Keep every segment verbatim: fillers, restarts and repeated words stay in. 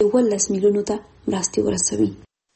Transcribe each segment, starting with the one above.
یوولس میلیونو ته مرستې ورسوي.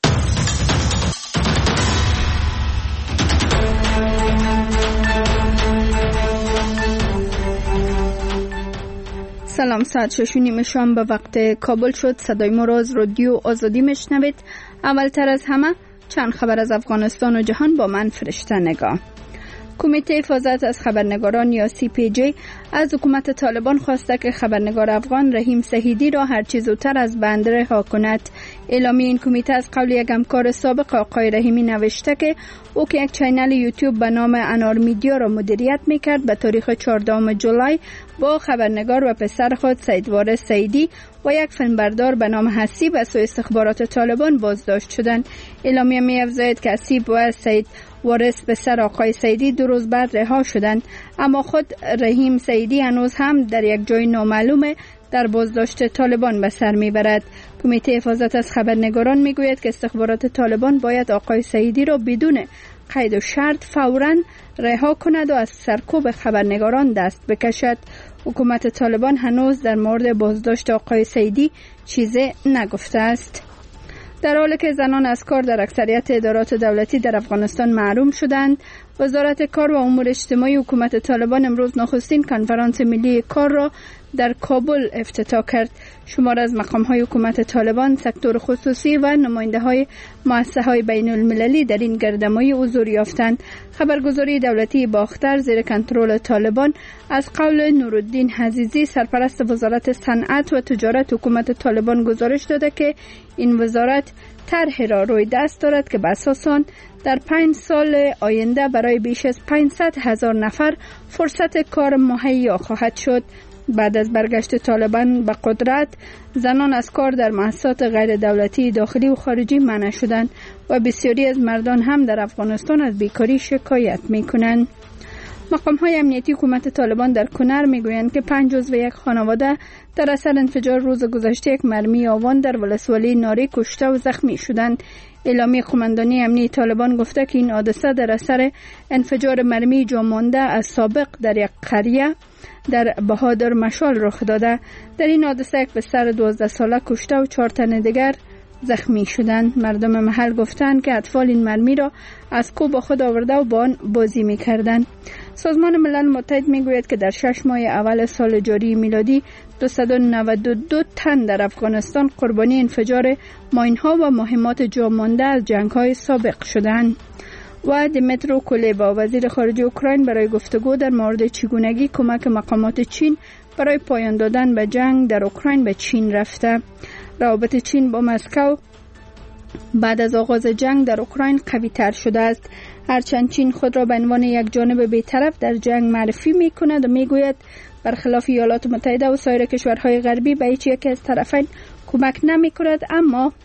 سلام، ساعت شش و نیم شام به وقت کابل شد. صدای ما را از رادیو آزادی میشنوید. اولتر از همه چند خبر از افغانستان و جهان با من فرشته نگاه. کمیته حفاظت از خبرنگاران یا سی پی جی از حکومت طالبان خواسته که خبرنگار افغان رحیم سهیدی را هر چه زودتر از بند رها کند. اعلامیه این کمیته از قول یک همکار سابق آقای رحیمی نوشته که او که یک چینل یوتیوب به نام انار میدیا را مدیریت میکرد به تاریخ چهاردهم جولای با خبرنگار و پسر خود سید وارث سیدی و یک فیلمبردار به نام حسیب از سوی استخبارات طالبان بازداشت شدند. اعلامیه می‌افزاید که حسیب و سید وارث پسر آقای سیدی دو روز بعد رها شدند، اما خود رحیم سیدی هنوز هم در یک جای نامعلوم در بازداشت طالبان به سر میبرد. کمیته حفاظت از خبرنگاران میگوید که استخبارات طالبان باید آقای سیدی را بدون قید و شرط فوراً رها کند و از سرکوب خبرنگاران دست بکشد. حکومت طالبان هنوز در مورد بازداشت آقای سیدی چیزی نگفته است. در حالی که زنان از کار در اکثریت ادارات دولتی در افغانستان محروم شدند، وزارت کار و امور اجتماعی حکومت طالبان امروز نخستین کنفرانس ملی کار را در کابل افتتاح کرد. شمار از مقام‌های حکومت طالبان، سکتور خصوصی و نماینده‌های مؤسسه‌های بین‌المللی در این گردهمایی حضور یافتند. خبرگزاری دولتی باختر زیر کنترل طالبان از قول نورالدین عزیزی سرپرست وزارت صنعت و تجارت حکومت طالبان گزارش داده که این وزارت طرحی را روی دست دارد که به اساس آن در پنج سال آینده برای بیش از پانصد هزار نفر فرصت کار مهیا خواهد شد. بعد از برگشت طالبان به قدرت، زنان از کار در مؤسسات غیر دولتی داخلی و خارجی منع شدند و بسیاری از مردان هم در افغانستان از بیکاری شکایت می کنند. مقام‌های امنیتی حکومت طالبان در کنر میگویند که پنج عضو یک خانواده در اثر انفجار روز گذشته یک مرمی آوان در ولسوالی ناری کشته و زخمی شدند. اعلامیه قماندانی امنیتی طالبان گفته که این حادثه در اثر انفجار مرمی جامانده از سابق در یک قریه در بهادر مشال رخ داده. در این حادثه یک پسر دوازده ساله کشته و چهار تن دیگر زخمی شدند. مردم محل گفتند که اطفال این مرمی را از کوه با خود آورده و با آن بازی می‌کردند. سازمان ملل متحد میگوید که در شش ماه اول سال جاری میلادی دویست و نود و دو تن در افغانستان قربانی انفجار ماین‌ها و مهمات جا مانده از جنگ‌های سابق شدند. و دیمیترو کولبا وزیر خارجه اوکراین برای گفتگو در مورد چگونگی کمک مقامات چین برای پایان دادن به جنگ در اوکراین به چین رفته. روابط چین با مسکو بعد از آغاز جنگ در اوکراین قوی تر شده است، هرچند چین خود را به عنوان یک جانب بی‌طرف در جنگ معرفی می کند و می گوید برخلاف ایالات متحده و سایر کشورهای غربی به هیچ یک از طرفین کمک نمی کند. اما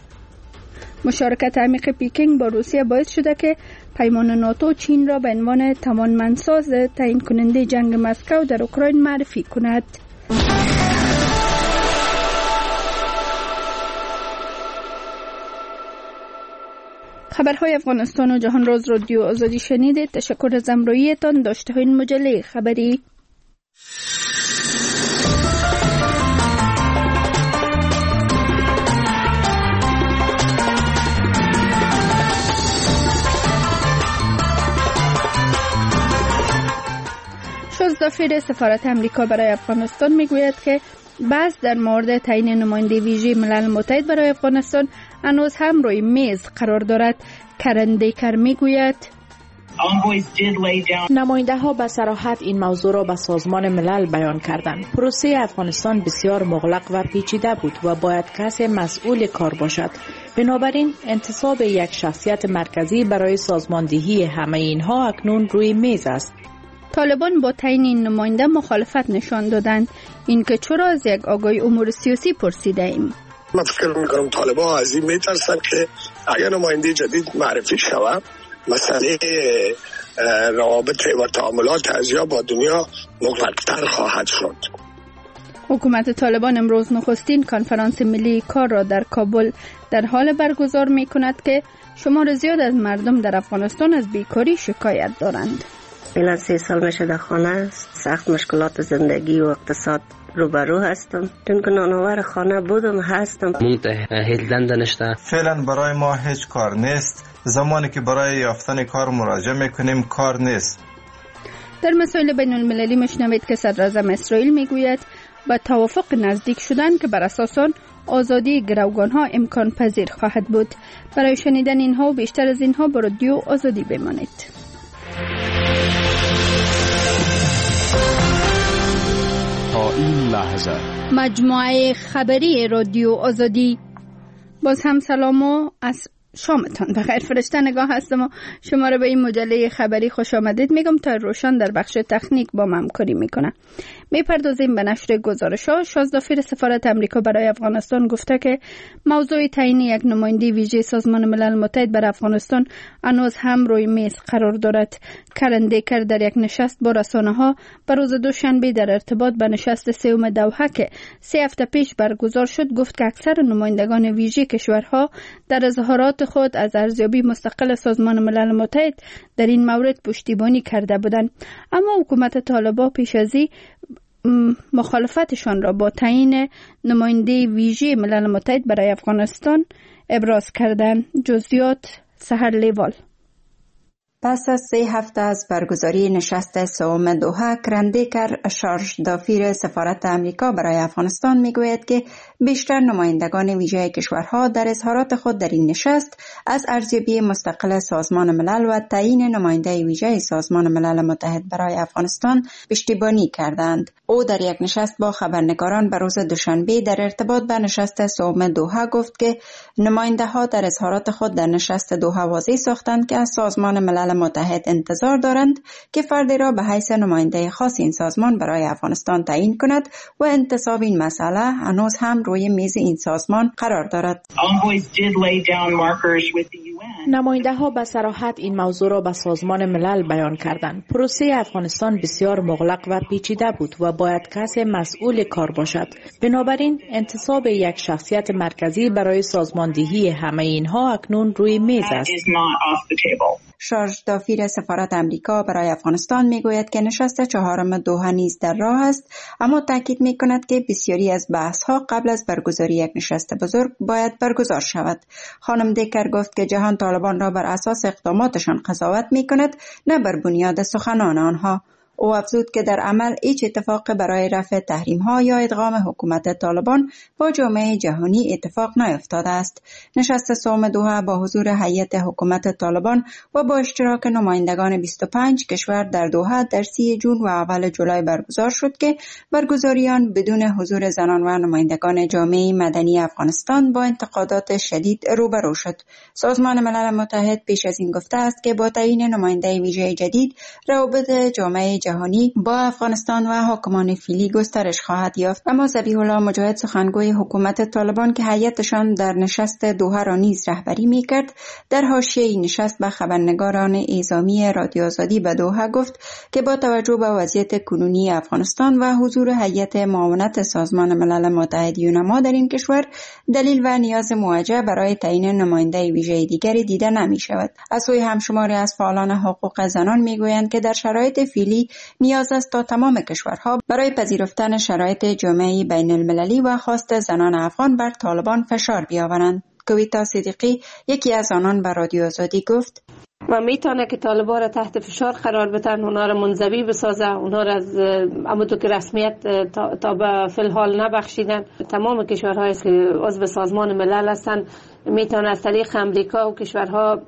مشارکت عمیق پکینگ با روسیه باعث شده که پیمان ناتو چین را به عنوان توانمندساز تعیین کننده جنگ مسکو در اوکراین معرفی کند. خبرهای افغانستان و جهان راز رادیو آزادی شنیدید. تشکر از همراهیتان. داشته این مجله خبری. شازدافیر سفارت امریکا برای افغانستان میگوید که بحث در مورد تعیین نماینده ویژه ملل متحد برای افغانستان هنوز هم روی میز قرار دارد. کرن دیکر میگوید نماینده ها به صراحت این موضوع را به سازمان ملل بیان کردند. پروسه افغانستان بسیار مغلق و پیچیده بود و باید کسی مسئول کار باشد. بنابراین انتصاب یک شخصیت مرکزی برای سازماندهی همه اینها اکنون روی میز است. طالبان با تعیین این نماینده مخالفت نشان دادند. این که چرا از یک آگاهی امور سیاسی پرسیده ایم. من فکر میکنم طالبان از این میترسن که اگر نماینده جدید معرفی شود مسئله روابط و تعاملات ازیا با دنیا مغلق‌تر خواهد شد. حکومت طالبان امروز نخستین کنفرانس ملی کار را در کابل در حال برگزار می کند که شمار زیاد از مردم در افغانستان از بیکاری شکایت دارند. فعلا سه سال میشه در خانه است. سخت مشکلات زندگی و اقتصاد روبرو هستم. چون که نانآور خانه بودم هستم. متهلدن دانشته. فعلا برای ما هیچ کار نیست. زمانی که برای یافتن کار مراجعه میکنیم کار نیست. در مسائل بین المللی مشنوید که صدراعظم اسرائیل میگوید با توافق نزدیک شدن که بر اساس آن آزادی گروگان ها امکان پذیر خواهد بود. برای شنیدن اینها و بیشتر از اینها با رادیو آزادی بمانید. تا این لحظه مجموعه خبری رادیو آزادی. باز هم سلام و از شامتان بخیر. فرشته نگاه هستم و شما را به این مجله خبری خوش آمدید میگم. تا روشن در بخش تکنیک با من همکاری میکنه. میپردازیم به نشر گزارش‌ها. شازدافیر سفارت امریکا برای افغانستان گفته که موضوع تعیین یک نماینده ویژه سازمان ملل متحد بر افغانستان هنوز هم روی میز قرار دارد. کرن دیکر در یک نشست با رسانه‌ها بر روز دوشنبه در ارتباط به نشست سوم دوحه که سه هفته پیش برگزار شد گفت که اکثر نمایندگان ویژه کشورها در اظهارات خود از ارزیابی مستقل سازمان ملل متحد در این مورد پشتیبانی کرده بودند، اما حکومت طالبان پیش از این مخالفتشان را با تعیین نماینده ویژه ملل متحد برای افغانستان ابراز کردند. جزئیات سحر لیوال. پس از سه هفته از برگزاری نشست سوم دوحه، کرندیکر شارژ دافیر سفارت امریکا برای افغانستان میگوید که بیشتر نمایندگان ویژه کشورها در اظهارات خود در این نشست از ارزیابی مستقل سازمان ملل و تعیین نماینده ویژه سازمان ملل متحد برای افغانستان پشتیبانی کردند. او در یک نشست با خبرنگاران بر روز دوشنبه در ارتباط با نشست سوم دوحه گفت که نماینده ها در اظهارات خود در نشست دوحه واضح ساختند که از سازمان ملل متحد انتظار دارند که فردی را به حیث نماینده خاص این سازمان برای افغانستان تعیین کند و انتصاب این مسئله هنوز هم روی میز این سازمان قرار دارد. نماینده ها به صراحت این موضوع را به سازمان ملل بیان کردند. پروسه افغانستان بسیار مغلق و پیچیده بود و باید کسی مسئول کار باشد. بنابراین انتصاب یک شخصیت مرکزی برای سازماندهی همه اینها اکنون روی میز است. شارژ دافیر سفارت امریکا برای افغانستان میگوید که نشست چهارم دوحه نیز در راه است، اما تاکید میکند که بسیاری از بحث ها قبل از برگزاری یک نشست بزرگ باید برگزار شود. خانم دیکر گفت که جهان طالبان را بر اساس اقداماتشان قضاوت میکند، نه بر بنیاد سخنان آنها. او افزود که در عمل هیچ اتفاق برای رفع تحریم ها یا ادغام حکومت طالبان با جامعه جهانی اتفاق نیفتاده است. نشست سوم دوحه با حضور هیئت حکومت طالبان و با اشتراک نمایندگان بیست و پنج کشور در دوحه در سی جون و اول جولای برگزار شد که برگزاری آن بدون حضور زنان و نمایندگان جامعه مدنی افغانستان با انتقادات شدید روبرو شد. سازمان ملل متحد پیش از این گفته است که با تعیین نماینده ویژه جدید روابط جامعه جهانی با افغانستان و حاکمان فعلی گسترش خواهد یافت. اما ذبیح الله مجاهد سخنگوی حکومت طالبان که هیئتشان در نشست دوحه را نیز رهبری میکرد، در حاشیه نشست به خبرنگاران اعزامی رادیو آزادی به دوحه گفت که با توجه به وضعیت کنونی افغانستان و حضور هیئت معاونت سازمان ملل متحد یونما در این کشور، دلیل و نیاز موجه برای تعیین نماینده ویژه دیگری دیده نمی شود. از سوی همشماری از فعالان حقوق زنان میگویند که در شرایط فعلی نیاز است تا تمام کشورها برای پذیرفتن شرایط جامعه بین المللی و خواست زنان افغان بر طالبان فشار بیاورند. کویتا صدیقی یکی از آنان به رادیو آزادی گفت و میتونه که طالبان را تحت فشار قرار بدن، اونا را منزوی بسازه، اونا را از امتو که رسمیت تا, تا به فی الحال نبخشیدن. تمام کشورهایی که عضو سازمان ملل هستند میتونه از طریق امریکا و کشورها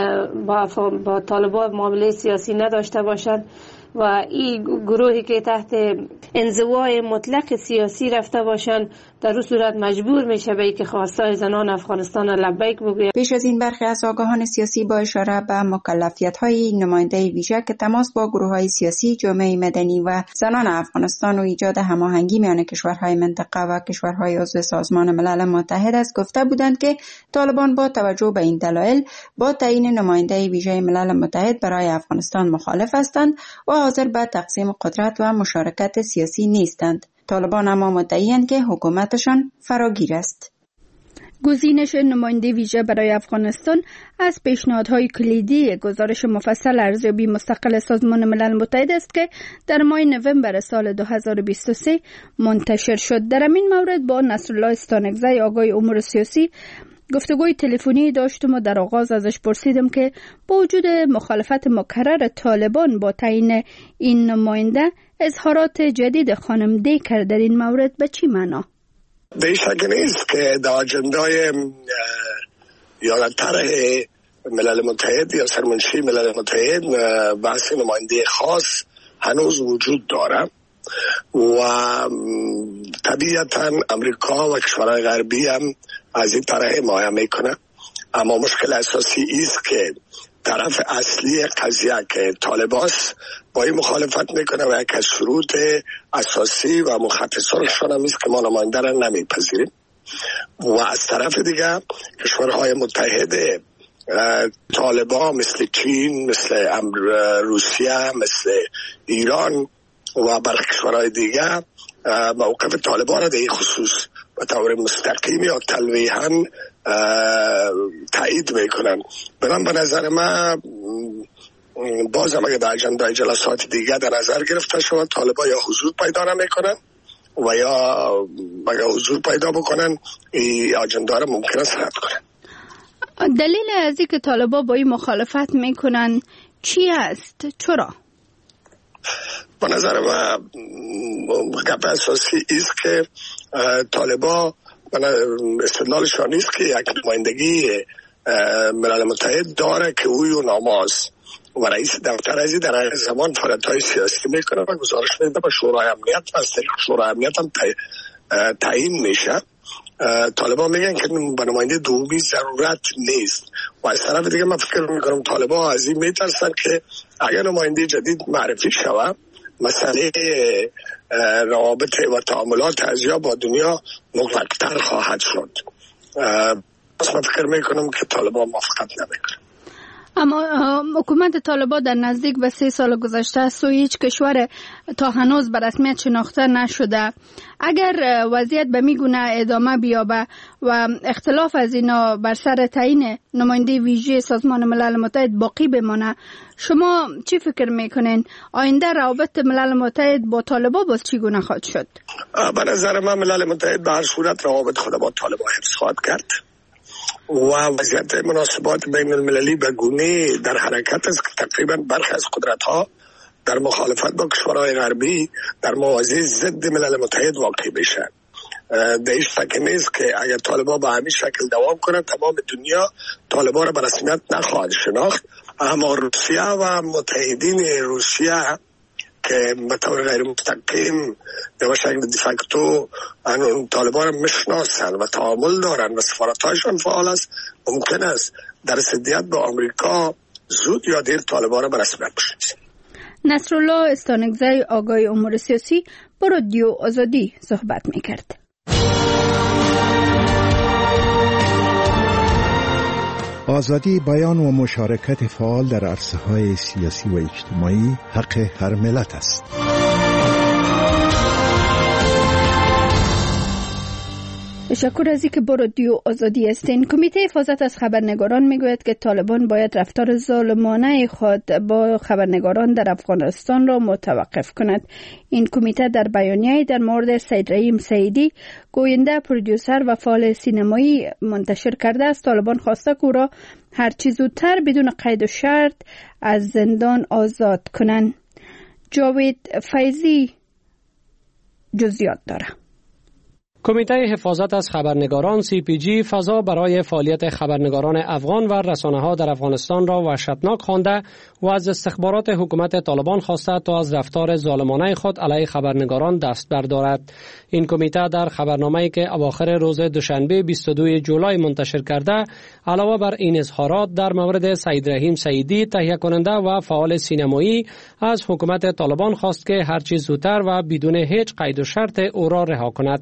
با, با طالبان معامله سیاسی نداشته باشند و این گروهی که تحت انزوای مطلق سیاسی رفته باشند در اون صورت مجبور میشه به اینکه خواستای زنان افغانستان لبیک بگوید. پیش از این برخی از آگاهان سیاسی با اشاره به مکلفیت‌های نماینده ویژه که تماس با گروه‌های سیاسی، جامعه مدنی و زنان افغانستان و ایجاد هماهنگی میان کشورهای منطقه و کشورهای عضو سازمان ملل متحد است گفته بودند که طالبان با توجه به این دلایل با تعیین نماینده ویژه ملل متحد برای افغانستان مخالف هستند و حاضر به تقسیم قدرت و مشارکت سیاسی نیستند. طالبان اما مدعی‌اند که حکومتشان فراگیر است. گزینش نماینده ویژه برای افغانستان از پیشنهادهای کلیدی گزارش مفصل ارزیابی مستقل سازمان ملل متحد است که در ماه نوامبر سال دو هزار و بیست و سه منتشر شد. در این مورد با نصرالله استانکزی آگای امور سیاسی گفتگوی تلفنی داشتم و در آغاز ازش پرسیدم که با وجود مخالفت مکرر طالبان با تعیین این نماینده، اظهارات جدید خانم دیکر در این مورد به چی معنا؟ به شک نیست که در اجندای یا در طرح ملل متحد یا سرمنشی ملل متحد بحث نماینده خاص هنوز وجود داره و طبیعتا امریکا و کشورهای غربی هم از این طرح حمایت میکنه، اما مشکل اساسی است که طرف اصلی قضیه که طالباست با این مخالفت میکنه و یک از شروط اساسی و مخط سرخشان هم است که ما نماینده را نمیپذیریم. و از طرف دیگه کشورهای متحد طالبا مثل چین، مثل روسیه، مثل ایران و برخی کشورهای دیگه موقف طالبان را در این خصوص به طور مستقیم یا تلویحاً تایید میکنن. برام به نظر من باز هم اگه در اجندای جلسات دیگه در نظر گرفته شود طالبان یا حضور پیدا نمیکنن و یا اگه حضور پیدا بکنن این اجندا را ممکن است رد کنن. دلیل از اینکه طالبان با این مخالفت میکنن چی است؟ چرا؟ به نظر من گپ اساسی است که طالبان استدلالشان نیست که یک نمایندگی ملل متحد داره که اوی و ناماز و رئیس دفتر ازی در زمان فعالیت‌های سیاسی میکنه و گزارش میده به شورای امنیت و از طریق شورای امنیت هم تعیین میشه. طالبان میگن که به نماینده دومی ضرورت نیست و از طرف دیگه من فکر میکنم طالبان از این میترسن که اگر نماینده جدید معرفی شود مسئله روابط و تعاملات ازیا با دنیا مغلق‌تر خواهد شد. پس من فکر میکنم که طالبان موافقت نمیکنه. اما حکومت طالبان در نزدیک به سه سال گذشته است و هیچ کشور تا هنوز به رسمیت شناخته نشده. اگر وضعیت به میگونه ادامه بیابه و اختلاف از اینا بر سر تعیین نماینده ویژه سازمان ملل متحد باقی بمانه، شما چی فکر میکنین؟ آینده روابط ملل متحد با طالبان باز چگونه خواهد شد؟ به نظر من ملل متحد به هر صورت روابط خود با طالبان حفظ خواهد کرد و وضعیت مناسبات بین المللی به گونه در حرکت است که تقریبا برخی از قدرت ها در مخالفت با کشورهای غربی در موازی ضد ملل متحد واقع بشن. در هیچ شک نیست که اگر طالبان به همین شکل دوام کنند تمام دنیا طالبان را به رسمیت نخواهد شناخت، اما روسیه و متحدین روسیه که به طور غیر مستقیم در شکل دیفکتو طالبان را میشناسن و تعامل دارن و سفارت‌هایشان فعال است، ممکن است در ضدیت با آمریکا زود یا دیر طالبان را به رسمیت بشناسند. نصرالله استانکزی آگای امور سیاسی با رادیو آزادی صحبت میکرد. آزادی بیان و مشارکت فعال در عرصه‌های سیاسی و اجتماعی حق هر ملت است. تشکر از اینکه با رادیو آزادی هستین. کمیته حفاظت از خبرنگاران میگوید که طالبان باید رفتار ظالمانه خود با خبرنگاران در افغانستان را متوقف کند. این کمیته در بیانیه‌ای در مورد سید رحیم سیدی، گوینده، پرودیوسر و فعال سینمایی منتشر کرده است. طالبان خواسته که او را هر چه زودتر بدون قید و شرط از زندان آزاد کنند. جاوید فیضی جزئیات داره. کمیته حفاظت از خبرنگاران سی پی جی فضا برای فعالیت خبرنگاران افغان و رسانه‌ها در افغانستان را وحشتناک خوانده و از استخبارات حکومت طالبان خواسته تا از رفتار ظالمانه خود علیه خبرنگاران دست بردارد. این کمیته در خبرنامه‌ای که اواخر روز دوشنبه بیست و دو جولای منتشر کرده، علاوه بر این اظهارات در مورد سید رحیم سیدی، تهیه کننده و فعال سینمایی، از حکومت طالبان خواست که هر چه زودتر و بدون هیچ قید و شرط او را رها کند.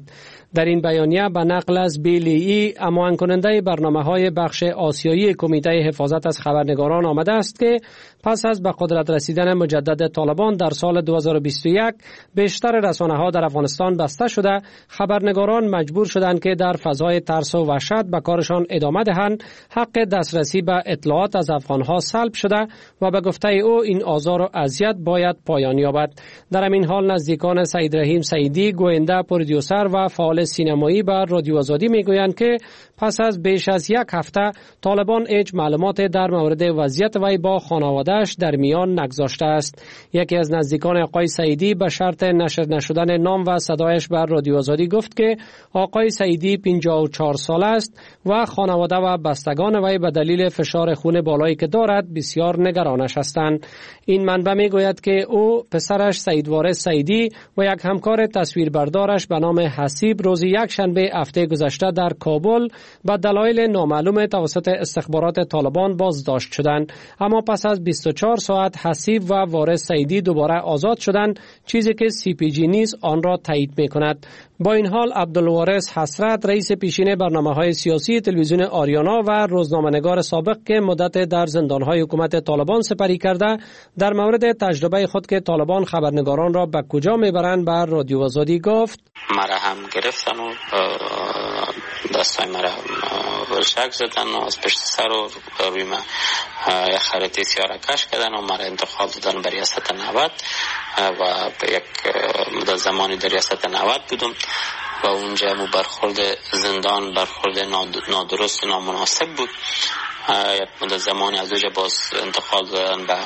در این بیانیه به نقل از بیلی اماهنگ کننده برنامه‌های بخش آسیایی کمیته حفاظت از خبرنگاران آمده است که پس از به قدرت رسیدن مجدد طالبان در سال دو هزار و بیست و یک بیشتر رسانه‌ها در افغانستان بسته شده، خبرنگاران مجبور شدند که در فضای ترس و وحشت به کارشان ادامه دهند. حق دسترسی به اطلاعات از افغانها سلب شده و به گفته او این آزار و اذیت باید پایان یابد. در همین حال نزدیکان سعید رحیم سعیدی، گوینده، پرودیوسر و فعال سینمایی به رادیو آزادی میگویند که پس از بیش از یک هفته طالبان هیچ معلومات در مورد وضعیت وی با خانواده‌اش در میان نگذاشته است. یکی از نزدیکان آقای سعیدی به شرط نشر نشدن نام و صدایش بر رادیو آزادی گفت که آقای سعیدی پنجاه و چهار ساله است و خانواده و بستگان وی به دلیل فشار خون بالایی که دارد بسیار نگرانش هستند. این منبع میگوید که او، پسرش سعید وارث سعیدی و یک همکار تصویربردارش به نام حسیب روز یک شنبه هفته گذشته در کابل به دلایل نامعلوم توسط استخبارات طالبان بازداشت شدند، اما پس از بیست و چهار ساعت حسیب و وارث سعیدی دوباره آزاد شدند، چیزی که سی پی جی نیز آن را تایید می‌کند. با این حال عبدالوارث حسرت، رئیس پیشین برنامه‌های سیاسی تلویزیون آریانا و روزنامه‌نگار سابق که مدت در زندان‌های حکومت طالبان سپری کرده، در مورد تجربه خود که طالبان خبرنگاران را به کجا میبرند به رادیو آزادی گفت: مرا هم گرفتن و دستای مرا ورشک زدن و از پشت سر و روی من یک خریطه سیاه کش کردن و مرا انتقال دادن به ریاست نود و یک مدت زمانی در ریاست نود بودم و اونجا مو برخورد زندان برخورد نادرست و نامناسب بود. یک مدت زمانی از اونجا باز انتقال دادن به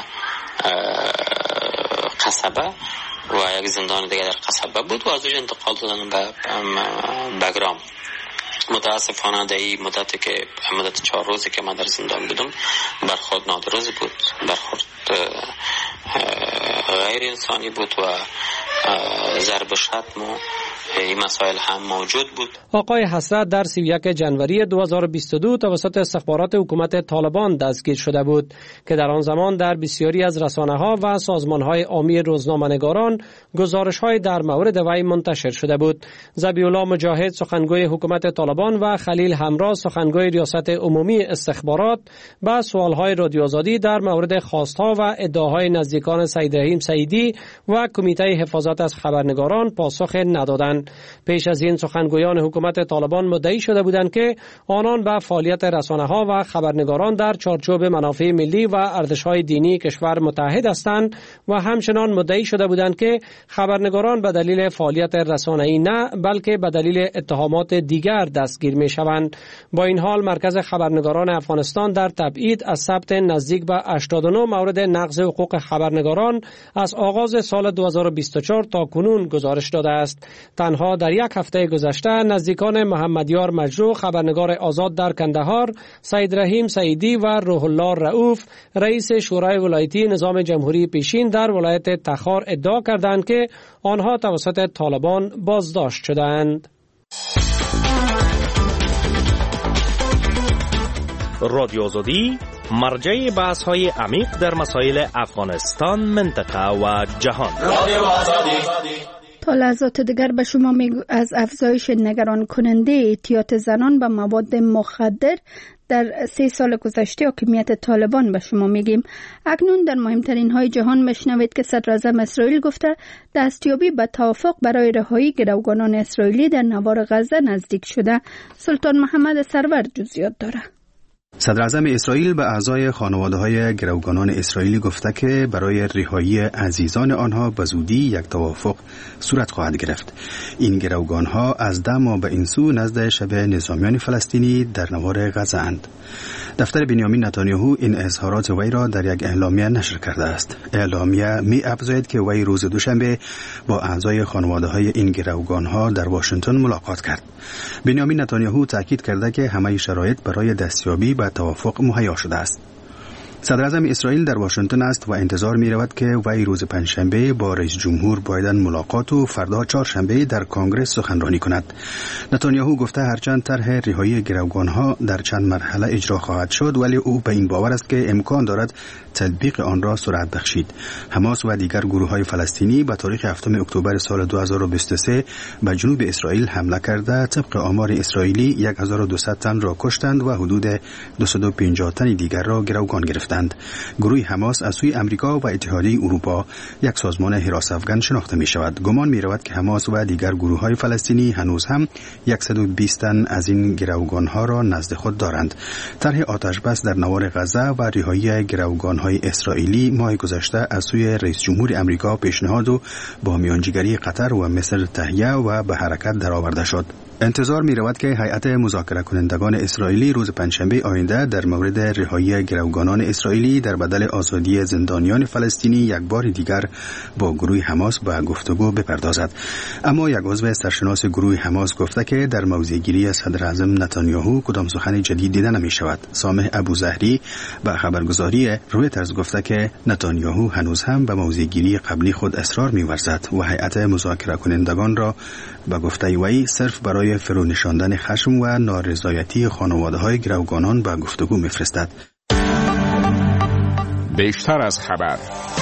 قصبه و یک زندان دیگه در قصبه بود و از اونجا انتقال دادن به بگرام. متاسفانه در این مدت که مدت چهار روزی که من در زندان بودم برخورد نادرست بود، برخورد غیر انسانی بود و ضرب شتم و این مسائل هم موجود بود. آقای حسرت در سی و یک جنوری دو هزار و بیست و دو توسط استخبارات حکومت طالبان دستگیر شده بود که در آن زمان در بسیاری از رسانه‌ها و سازمان‌های عامی روزنامه‌نگاران گزارش‌های در مورد وی منتشر شده بود. ذبیح‌الله مجاهد سخنگوی حکومت طالبان و خلیل همراه سخنگوی ریاست عمومی استخبارات با سوال‌های رادیو آزادی در مورد خواست‌ها و ادعاهای نزدیکان سعید رحیم سعیدی و کمیته حفاظت از خبرنگاران پاسخ ندادند. پیش از این سخنگویان حکومت طالبان مدعی شده بودند که آنان به فعالیت رسانه‌ها و خبرنگاران در چارچوب منافع ملی و ارزش‌های دینی کشور متحد هستند و همچنان مدعی شده بودند که خبرنگاران به دلیل فعالیت رسانه‌ای نه بلکه به دلیل اتهامات دیگر دستگیر می‌شوند. با این حال مرکز خبرنگاران افغانستان در تبعید از ثبت نزدیک به هشتاد و نه مورد نقض حقوق خبرنگاران از آغاز سال دو هزار و بیست و چهار تا کنون گزارش داده است. تنها در یک هفته گذشته نزدیکان محمدیار مجروح خبرنگار آزاد در کندهار، سعید رحیم سعیدی و روح الله رؤوف رئیس شورای ولایتی نظام جمهوری پیشین در ولایت تخار ادعا کردند که آنها توسط طالبان بازداشت شدند. رادیو آزادی مرجع بحث‌های عمیق در مسائل افغانستان، منطقه و جهان. رادیو آزادی. تا لحظات دیگر به شما میگو از افزایش نگران کننده اعتیاد زنان به مواد مخدر در سه سال گذشته حاکمیت طالبان به شما میگیم. اکنون در مهمترین های جهان مشنوید که صدر اعظم اسرائیل گفته دستیابی به توافق برای رهایی گروگانان اسرائیلی در نوار غزه نزدیک شده. سلطان محمد سرور جزئیات داره. صدر اعظم اسرائیل به اعضای خانواده‌های گروگانان اسرائیلی گفته که برای رهایی عزیزان آنها به زودی یک توافق صورت خواهد گرفت. این گروگانها از ده ماه به این سو نزد شب نظامیان فلسطینی در نوار غزه اند. دفتر بنیامین نتانیاهو این اظهارات وی را در یک اعلامیه نشر کرده است. اعلامیه می افزاید که وی روز دوشنبه با اعضای خانواده‌های این گروگانها در واشنگتن ملاقات کرد. بنیامین نتانیاهو تاکید کرده که همه شرایط برای دستیابی به توافق مهیا شده است. صدر اعظم اسرائیل در واشنگتن است و انتظار می رود که وی روز پنجشنبه با رئیس جمهور بایدن ملاقات و فردا چهارشنبه در کنگره سخنرانی کند. نتانیاهو گفته هرچند طرح رهایی گروگانها در چند مرحله اجرا خواهد شد، ولی او به این باور است که امکان دارد تطبیق آن را سرعت بخشید. حماس و دیگر گروه‌های فلسطینی به تاریخ هفتم اکتبر سال دو هزار و بیست و سه به جنوب اسرائیل حمله کرده طبق آمار اسرائیلی هزار و دویست تن را کشتند و حدود دویست و پنجاه تن دیگر را گروگان گرفتند. گروه حماس از سوی امریکا و اتحادیه اروپا یک سازمان حراس افغان شناخته می شود. گمان می رود که حماس و دیگر گروه‌های فلسطینی هنوز هم صد و بیست تن از این گروگانها را نزد خود دارند. طرح آتش بس در نوار غزه و رهایی گروگان‌های اسرائیلی ماه گذشته از سوی رئیس جمهور امریکا پیشنهاد و با میانجیگری قطر و مصر تهیه و به حرکت درآورده شد. انتظار می رود که هیئت مذاکره کنندگان اسرائیلی روز پنجشنبه آینده در مورد رهایی گروگانان اسرائیلی در بدل آزادی زندانیان فلسطینی یک بار دیگر با گروه حماس به گفتگو بپردازد. اما یک عضو سرشناس گروه حماس گفته که در موضع‌گیری صدر اعظم نتانیاهو کدام سخن جدید دیده نمی شود. سامح ابوزهری به خبرگزاری رویترز گفته که نتانیاهو هنوز هم به موضع‌گیری قبلی خود اصرار می ورزد و هیئت مذاکره کنندگان را به گفته وی صرف برای فرو نشاندن خشم و نارضایتی خانواده‌های گروگانان به گفتگو می‌فرستد. بیشتر از خبر.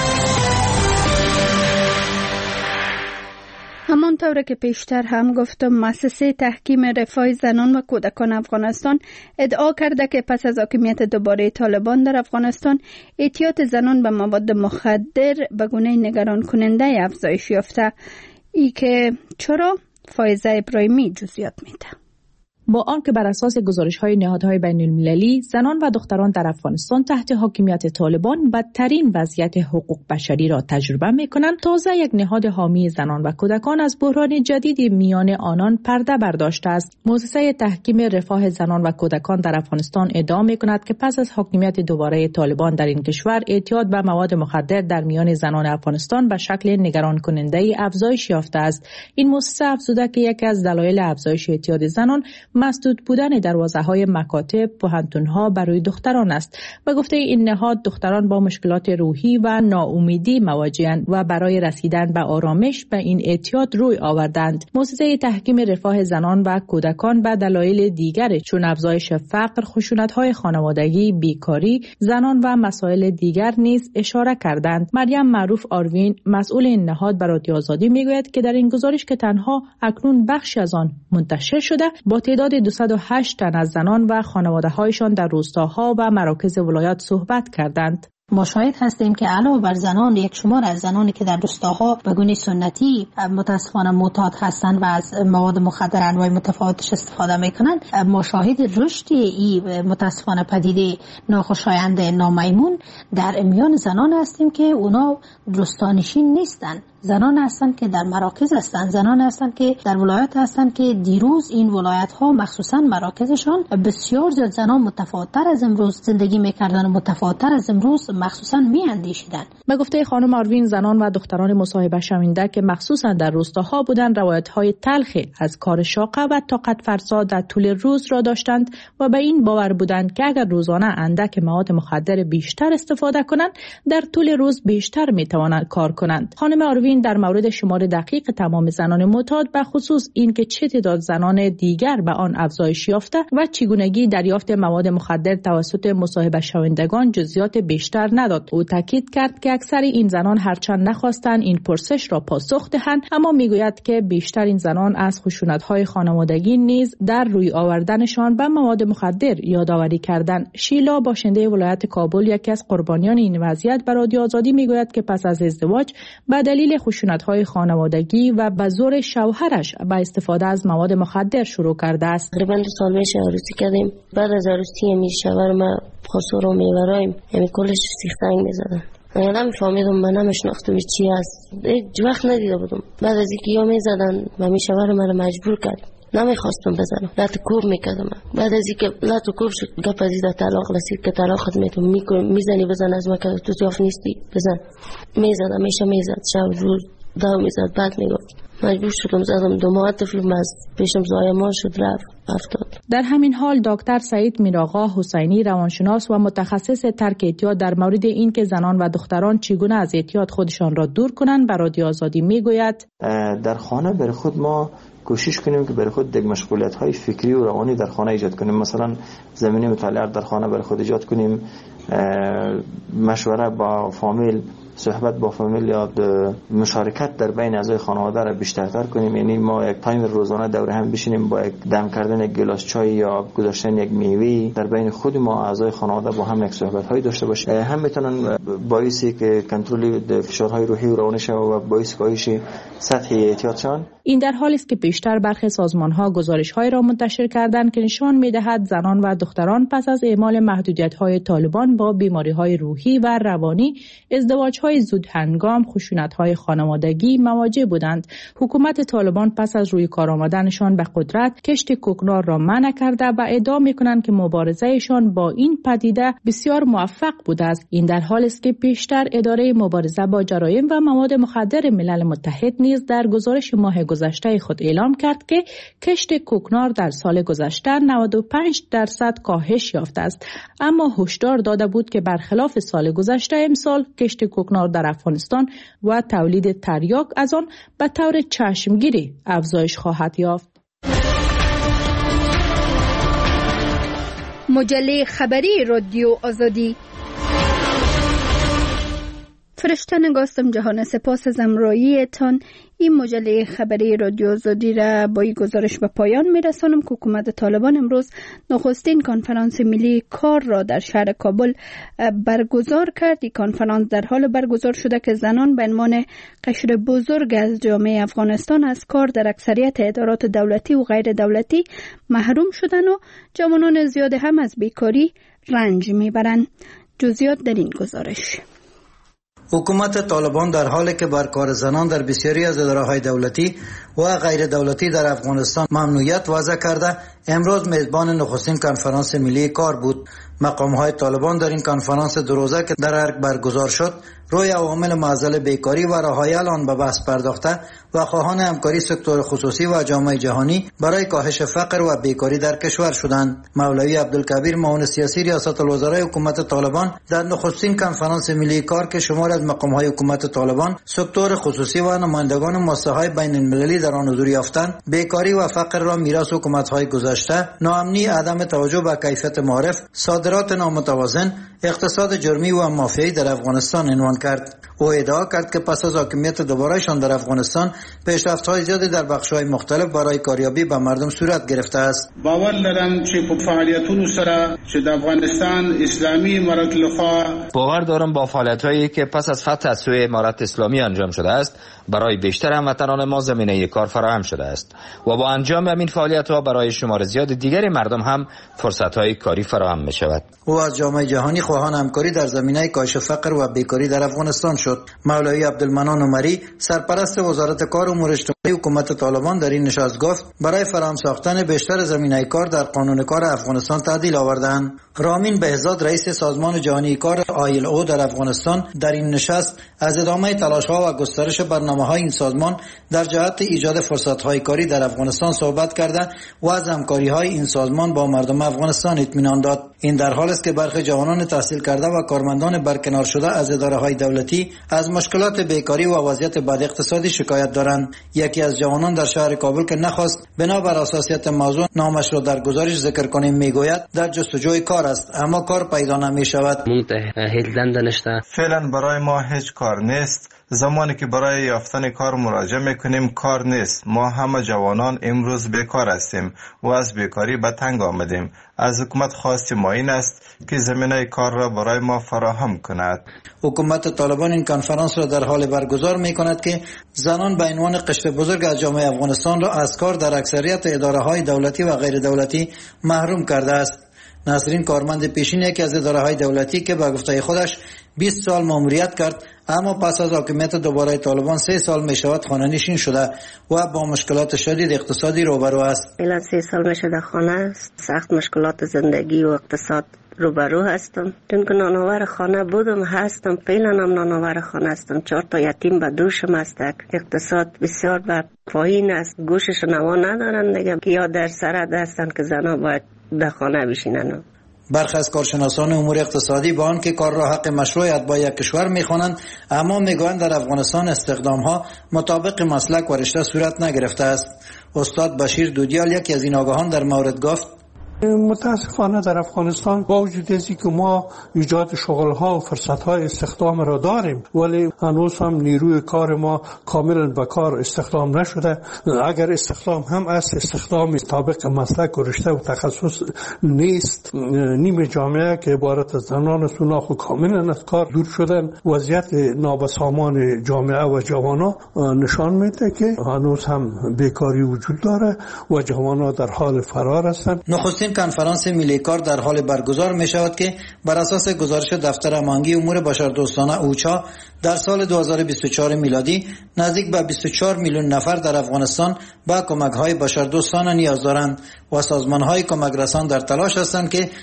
همانطور که پیشتر هم گفتم، مؤسسه تحکیم رفاه زنان و کودکان افغانستان ادعا کرده که پس از حاکمیت دوباره طالبان در افغانستان اعتیاد زنان به مواد مخدر به گونه نگران کننده افزایش یافته. ای که چرا؟ فایزه ابراهیمی جزئیات میده. با آنکه بر اساس گزارش‌های نهادهای بین‌المللی زنان و دختران در افغانستان تحت حاکمیت طالبان بدترین وضعیت حقوق بشری را تجربه می‌کنند، تازه یک نهاد حامی زنان و کودکان از بحران جدید میان آنان پرده برداشته است. مؤسسه تحکیم رفاه زنان و کودکان در افغانستان ادعا می‌کند که پس از حاکمیت دوباره طالبان در این کشور اعتیاد به مواد مخدر در میان زنان افغانستان به شکل نگران کننده افزایش یافته است. این مؤسسه افزوده که یکی از دلایل افزایش اعتیاد زنان مسدود بودن دروازه‌های مکاتب، پوهنتون‌ها برای دختران است. به گفته این نهاد، دختران با مشکلات روحی و ناامیدی مواجه‌اند و برای رسیدن به آرامش به این اعتیاد روی آوردند. مؤسسه تحکیم رفاه زنان و کودکان به دلایل دیگر چون افزایش فقر، خشونت‌های خانوادگی، بیکاری، زنان و مسائل دیگر نیز اشاره کردند. مریم معروف آروین، مسئول این نهاد، به رادیو آزادی میگوید که در این گزارش که تنها اکنون بخشی از آن منتشر شده، با تعداد دویست و هشت تن از زنان و خانواده‌هایشان در روستاها و مراکز ولایات صحبت کردند. ما شاهد هستیم که علاوه بر زنان، یک شمار از زنانی که در روستاها به گونه سنتی متاسفانه معتاد هستند و از مواد مخدر انواع متفاوتش استفاده میکنند، ما شاهد رشد این متاسفانه پدیده ناخوشایند نامیمون در میان زنان هستیم که اونا روستانشین نیستند. زنان هستند که در مراکز هستند، زنان هستند که در ولایات هستند که دیروز این ولایت ها مخصوصا مراکزشان بسیار زیاد زنان متفاوت‌تر از امروز زندگی میکردن و متفاوت‌تر از امروز مخصوصا میاندیشیدند. به گفته خانم آروین، زنان و دختران مصاحبه شونده که مخصوصا در روستاها بودند روایت‌های تلخی از کار شاقه و طاقت فرسا در طول روز را داشتند و به این باور بودند که اگر روزانه اندک مواد مخدر بیشتر استفاده کنند، در طول روز بیشتر میتوانند کار کنند. خانم آروین در مورد شمار دقیق تمام زنان معتاد به خصوص این که چه تعداد زنان دیگر به آن افزایش یافته و چگونگی دریافت مواد مخدر توسط مصاحبه شوندگان جزئیات بیشتر نداد. او تاکید کرد که اکثر این زنان هرچند نخواستند این پرسش را پاسخ دهند، اما میگوید که بیشتر این زنان از خشونت‌های خانوادگی نیز در روی آوردنشان به مواد مخدر یادآوری کردند. شیلا، باشنده ولایت کابل، یکی از قربانیان این وضعیت، به رادیو آزادی میگوید که پس از ازدواج به دلیل خشونت‌های خانوادگی و به زور شوهرش به استفاده از مواد مخدر شروع کرده است. تقریبا دو سال میشه عروسی کردیم. بعد از عروسی می شوهر ما خسرو رو میبرایم، همین کلش سیختنگ میزدن. من نمیفهمیدم، من نمیشناختم چی است، هیچ وقت ندیده بودم. بعد از اینکه یا میزدن و می شوهر مرا مجبور کرد، نمیخواستم بزنم، لات کوب میکردم. بعد از اینکه لات کوب شد، گپ از این طلاق رسید که طلاقت میتون میکنی میزنی بزن، از ما که تو جاف نیستی بزن. میزدم، میشه میزد، شب روز دو میزد. بعد میگفت مجبور شدم زدم دو ماه طفلم از پیشم زایمان شد رفت افتاد. در همین حال دکتر سعید میرآقا حسینی روانشناس و متخصص ترک اعتیاد در مورد این که زنان و دختران چگونه از اعتیاد خودشان را دور کنند به رادیو آزادی میگوید در خانه برای خود ما کوشش کنیم که برای خود دیگه مشغولیت های فکری و روانی در خانه ایجاد کنیم. مثلا زمینه مطالعه در خانه برای خود ایجاد کنیم، مشوره با فامیل، صحبت با فامیل یا مشارکت در بین اعضای خانواده را بیشترتر کنیم. یعنی ما یک تایم روزانه دوره هم بشینیم با یک دم کردن یک گلاس چای یا گذاشتن یک میوه در بین خود ما اعضای خانواده با هم یک صحبت هایی داشته باشیم. هم میتونن باعثی که کنترل فشارهای روحی و روانی شود و باعث کاهش سطح اعتیادشان. این در حالی است که پیشتر برخی سازمان‌ها گزارش‌های را منتشر کردند که نشان می‌دهد زنان و دختران پس از اعمال محدودیت‌های طالبان با بیماری‌های روحی و روانی، ازدواج‌های زود هنگام، خشونت‌های خانوادگی مواجه بودند. حکومت طالبان پس از روی کار آمدنشان به قدرت کشت کوکنار را منع کرده و ادعا می‌کنند که مبارزه‌شان با این پدیده بسیار موفق بوده است. این در حالی است که پیشتر اداره مبارزه با جرایم و مواد مخدر ملل متحد نیز در گزارش ماه گذشته خود اعلام کرد که کشت کوکنار در سال گذشته نود و پنج درصد کاهش یافته است، اما هشدار داده بود که برخلاف سال گذشته امسال کشت کوکنار در افغانستان و تولید تریاک از آن به طور چشمگیری افزایش خواهد یافت. مجله خبری رادیو آزادی. فرشته نگاستم جهان، سپاس از امراییتان. این مجله خبری رادیو آزادی را با این گزارش به پایان میرسانم که حکومت طالبان امروز نخستین کنفرانس ملی کار را در شهر کابل برگزار کرد. این کنفرانس در حال برگزار شده که زنان به عنوان قشر بزرگ از جامعه افغانستان از کار در اکثریت ادارات دولتی و غیر دولتی محروم شدن و جوانان زیاد هم از بیکاری رنج میبرند. جزئیات در این گزارش. حکومت طالبان در حالی که بر کار زنان در بسیاری از اداره‌های دولتی و غیر دولتی در افغانستان ممنوعیت وضع کرده، امروز میزبان نخستین کنفرانس ملی کار بود. مقام‌های طالبان در این کنفرانس دو روزه که در ارگ برگزار شد، روی عوامل معضل بیکاری و رهایی آن به بحث پرداخته و خواهان همکاری سکتور خصوصی و جامعه جهانی برای کاهش فقر و بیکاری در کشور شدند. مولوی عبدالکبیر معاون سیاسی ریاست الوزرای حکومت طالبان در نخستین کنفرانس ملی کار که شمار از مقام‌های حکومت طالبان، سکتور خصوصی و نمایندگان مؤسسه‌های بین‌المللی در آن حضور یافتند، بیکاری و فقر را میراث حکومت‌های گذشته، ناامنی، عدم توجه به کیفیت معارف، صادرات نامتوازن، اقتصاد جرمی و مافیایی در افغانستان عنوان کرد. او ادعا کرد که پس از حاکمیت دوباره‌شان در افغانستان پیشرفت‌های زیادی در بخش‌های مختلف برای کاریابی به مردم صورت گرفته است. باور دارم چې په فعالیتونو سره چې د افغانستان اسلامی امارت لخوا باور دارم با فعالیت‌هایی که پس از فتح از سوی امارت اسلامی انجام شده است برای بیشتر هموطنان ما زمینه کار فراهم شده است و با انجام همین فعالیت‌ها برای شمار زیاد دیگر مردم هم فرصت‌های کاری فراهم می‌شود. او از جامعه جهانی خواهان همکاری در زمینه کاهش فقر و بیکاری در افغانستان شد. مولوی عبدالمنان عمری سرپرست وزارت کار و امور اجتماعی حکومت طالبان در این نشست گفت برای فراهم ساختن بیشتر زمینه کار در قانون کار افغانستان تعدیل آوردند. رامین بهزاد رئیس سازمان جهانی کار آیل او در افغانستان در این نشست از ادامه تلاش‌ها و گسترش برنامه‌های این سازمان در جهت ایجاد فرصت‌های کاری در افغانستان صحبت کرده و از همکاری‌های این سازمان با مردم افغانستان اطمینان داد. این در حالی است که برخی جوانان تحصیل کرده و کارمندان برکنار شده از اداره‌های دولتی از مشکلات بیکاری و وضعیت بد اقتصادی شکایت دارند. یکی از جوانان در شهر کابل که نخواست بنابر حساسیت موضوع نامش را در گزارش ذکر کنیم میگوید در جستجوی کار است اما کار پیدا نمی‌شود. فعلا برای ما هیچ کار نیست. زمانی که برای یافتن کار مراجعه میکنیم کار نیست. ما همه جوانان امروز بیکار هستیم و از بیکاری به تنگ آمدیم. از حکومت خواست ما این است که زمینه کار را برای ما فراهم کند. حکومت طالبان این کنفرانس را در حال برگزار می کند که زنان به عنوان قشر بزرگ از جامعه افغانستان را از کار در اکثریت اداره‌های دولتی و غیر دولتی محروم کرده است. نسرین کارمند پیشین یکی از اداره‌های دولتی که به گفته خودش بیست سال ماموریت کرد اما پس از حاکمیت دوباره طالبان سه سال می شود خانه نشین شده و با مشکلات شدید اقتصادی روبرو است. الان سه سال می شده خانه است. سخت مشکلات زندگی و اقتصاد روبرو هستم. چون که نانآور خانه بودم هستم، فعلا هم نانآور خانه هستم. چهار تا یتیم به دوشم است. اقتصاد بسیار به پایین است، گوشش نوا ندارن دیگه که یا در سرد هستن که زنا باید در خانه بشینن. برخی از کارشناسان امور اقتصادی با آنکه کار را حق مشروعیت با یک کشور می‌خوانند، اما میگویند در افغانستان استخدام‌ها مطابق مسلک و رشته صورت نگرفته است. استاد بشیر دودیال یکی از این آگاهان در مورد گفت: متاسفانه در افغانستان با وجود اینکه که ما ایجاد شغل‌ها و فرصت‌های استخدام را داریم، ولی هنوز هم نیروی کار ما کاملا به کار استخدام نشده. اگر استخدام هم است، استخدام طابق مسلک و رشته و تخصص نیست. نیمه جامعه که عبارت از زنان سوناخ و کاملا از کار دور شدن. وضعیت نابسامان جامعه و جوانان نشان میده که هنوز هم بیکاری وجود داره و جوانان در حال فرار هستند. نخستین کنفرانس ملی کار در حال برگزار می شود که بر اساس گزارش دفتر هماهنگی امور بشردوستانه اوچا در سال دو هزار و بیست و چهار میلادی نزدیک به بیست و چهار میلیون نفر در افغانستان به کمک‌های بشردوستانه نیاز دارند و سازمان‌های کمک رسان در تلاش هستند که